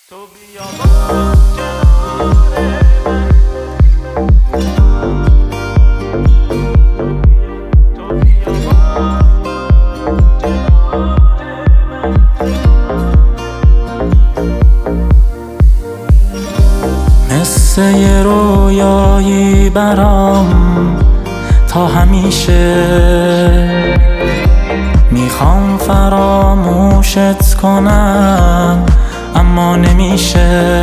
تو بیا باز مثل یه رویایی برام تا همیشه میخوام فراموشت کنم اما نمیشه.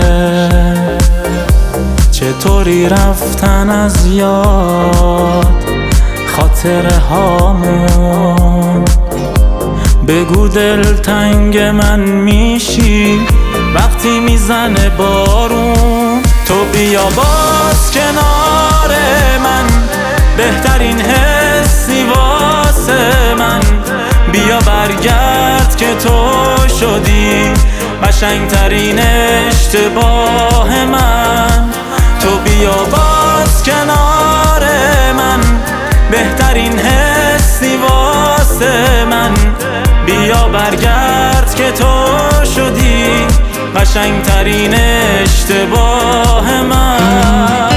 چطوری رفتن از یاد خاطره هامون، بگو دلتنگ من میشی وقتی میزنه بارون. تو بیا باز کنار من، بهترین حسی واسه من. بیا برگرد که تو شدی قشنگترین اشتباه من. تو بیا باز کنار من، بهترین حسی واسه من. بیا برگرد که تو شدی قشنگترین اشتباه من.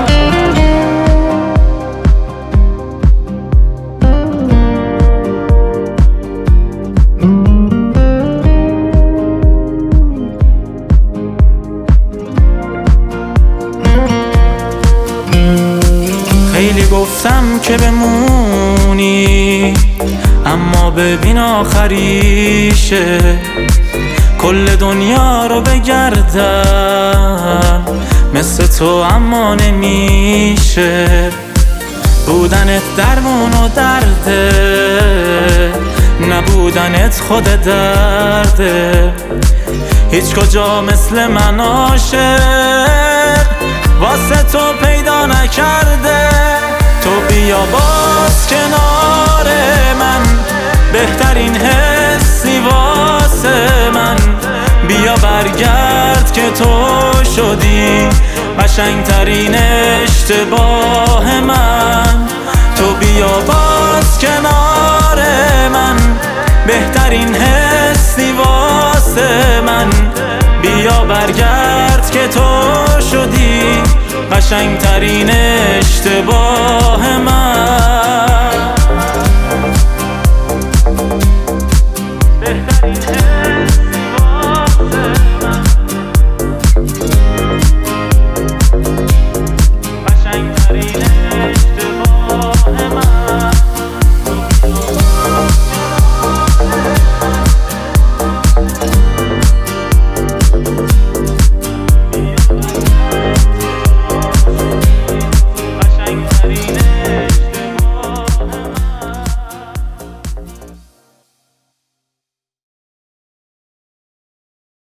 خیلی گفتم که بمونی اما ببین آخریشه. کل دنیا رو بگردم مثل تو اما نمیشه. بودنت درمون و درده، نبودنت خود درده. هیچ کجا مثل من عاشق واسه تو پیدا نکرده. تو بیا باز کنار من، بهترین حسی واسه من. بیا برگرد که تو شدی قشنگترین اشتباه من. تو بیا باز کنار من، بهترین حسی واسه من. بیا برگرد که تو شدی قشنگترین اشتباه من.